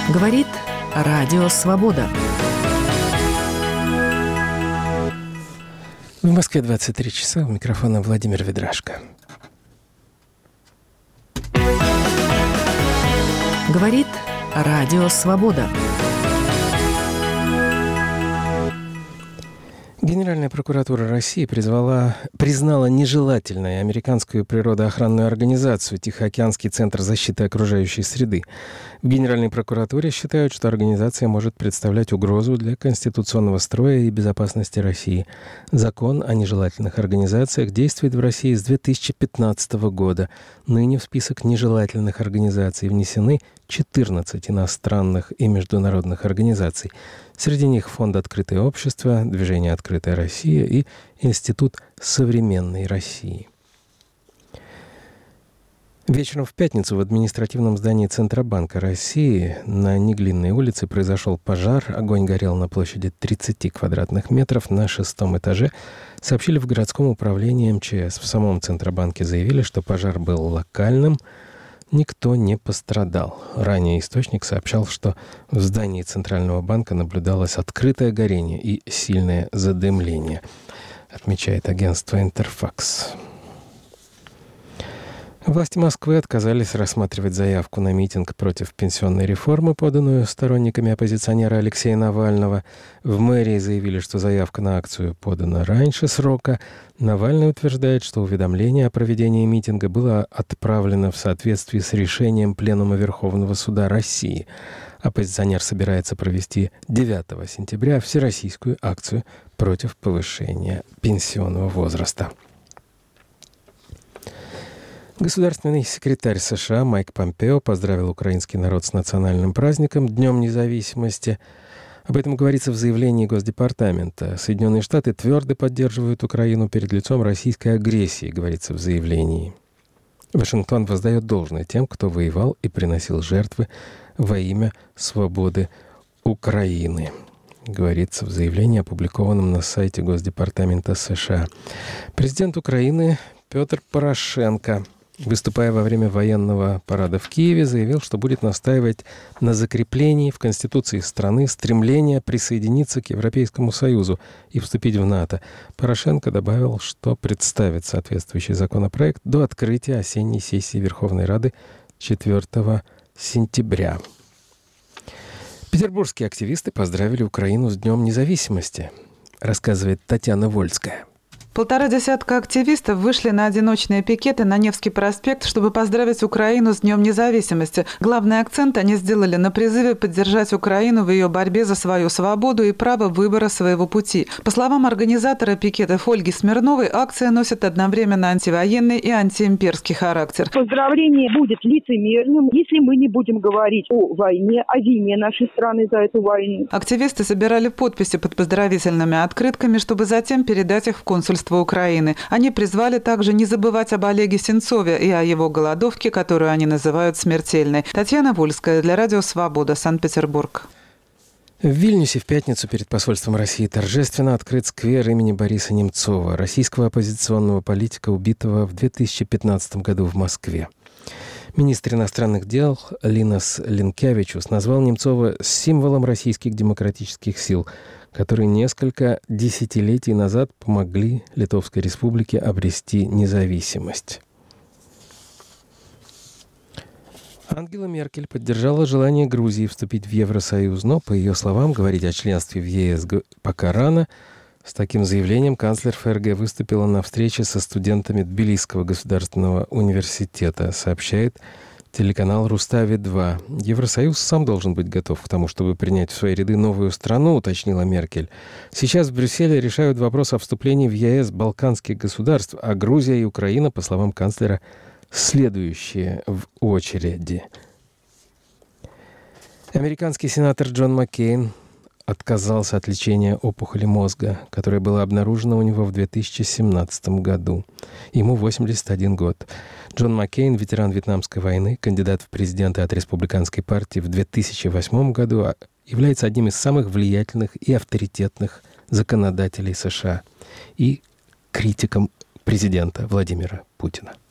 Говорит Радио Свобода. В Москве 23 часа. У микрофона Владимир Ведрашко. Говорит Радио Свобода. Генеральная прокуратура России признала нежелательной американскую природоохранную организацию «Тихоокеанский центр защиты окружающей среды». В Генеральной прокуратуре считают, что организация может представлять угрозу для конституционного строя и безопасности России. Закон о нежелательных организациях действует в России с 2015 года. Ныне в список нежелательных организаций внесены 14 иностранных и международных организаций. Среди них Фонд «Открытое общество», Движение «Открытая Россия» и Институт современной России. Вечером в пятницу в административном здании Центробанка России на Неглинной улице произошел пожар. Огонь горел на площади 30 квадратных метров на 6-м этаже. Сообщили в городском управлении МЧС. В самом Центробанке заявили, что пожар был локальным. Никто не пострадал. Ранее источник сообщал, что в здании Центрального банка наблюдалось открытое горение и сильное задымление, отмечает агентство «Интерфакс». Власти Москвы отказались рассматривать заявку на митинг против пенсионной реформы, поданную сторонниками оппозиционера Алексея Навального. В мэрии заявили, что заявка на акцию подана раньше срока. Навальный утверждает, что уведомление о проведении митинга было отправлено в соответствии с решением Пленума Верховного суда России. Оппозиционер собирается провести 9 сентября всероссийскую акцию против повышения пенсионного возраста. Государственный секретарь США Майк Помпео поздравил украинский народ с национальным праздником Днем независимости. Об этом говорится в заявлении Госдепартамента. Соединенные Штаты твердо поддерживают Украину перед лицом российской агрессии, говорится в заявлении. Вашингтон воздает должное тем, кто воевал и приносил жертвы во имя свободы Украины, говорится в заявлении, опубликованном на сайте Госдепартамента США. Президент Украины Петр Порошенко, выступая во время военного парада в Киеве, заявил, что будет настаивать на закреплении в Конституции страны стремления присоединиться к Европейскому Союзу и вступить в НАТО. Порошенко добавил, что представит соответствующий законопроект до открытия осенней сессии Верховной Рады 4 сентября. Петербургские активисты поздравили Украину с Днем независимости, рассказывает Татьяна Вольская. 150 активистов вышли на одиночные пикеты на Невский проспект, чтобы поздравить Украину с Днем независимости. Главный акцент они сделали на призыве поддержать Украину в ее борьбе за свою свободу и право выбора своего пути. По словам организатора пикетов Ольги Смирновой, акция носит одновременно антивоенный и антиимперский характер. Поздравление будет лицемерным, если мы не будем говорить о войне, о вине нашей страны за эту войну. Активисты собирали подписи под поздравительными открытками, чтобы затем передать их в консульство Украины. Они призвали также не забывать об Олеге Сенцове и о его голодовке, которую они называют смертельной. Татьяна Вольская для Радио Свобода, Санкт-Петербург. В Вильнюсе в пятницу перед посольством России торжественно открыт сквер имени Бориса Немцова, российского оппозиционного политика, убитого в 2015 году в Москве. Министр иностранных дел Линас Линкявичус назвал Немцова символом российских демократических сил, которые несколько десятилетий назад помогли Литовской Республике обрести независимость. Ангела Меркель поддержала желание Грузии вступить в Евросоюз, но, по ее словам, говорить о членстве в ЕС пока рано. С таким заявлением канцлер ФРГ выступила на встрече со студентами Тбилисского государственного университета, сообщает телеканал «Рустави-2». Евросоюз сам должен быть готов к тому, чтобы принять в свои ряды новую страну, уточнила Меркель. Сейчас в Брюсселе решают вопрос о вступлении в ЕС балканских государств, а Грузия и Украина, по словам канцлера, следующие в очереди. Американский сенатор Джон Маккейн отказался от лечения опухоли мозга, которая была обнаружена у него в 2017 году. Ему 81 год. Джон Маккейн, ветеран Вьетнамской войны, кандидат в президенты от Республиканской партии в 2008 году, является одним из самых влиятельных и авторитетных законодателей США и критиком президента Владимира Путина.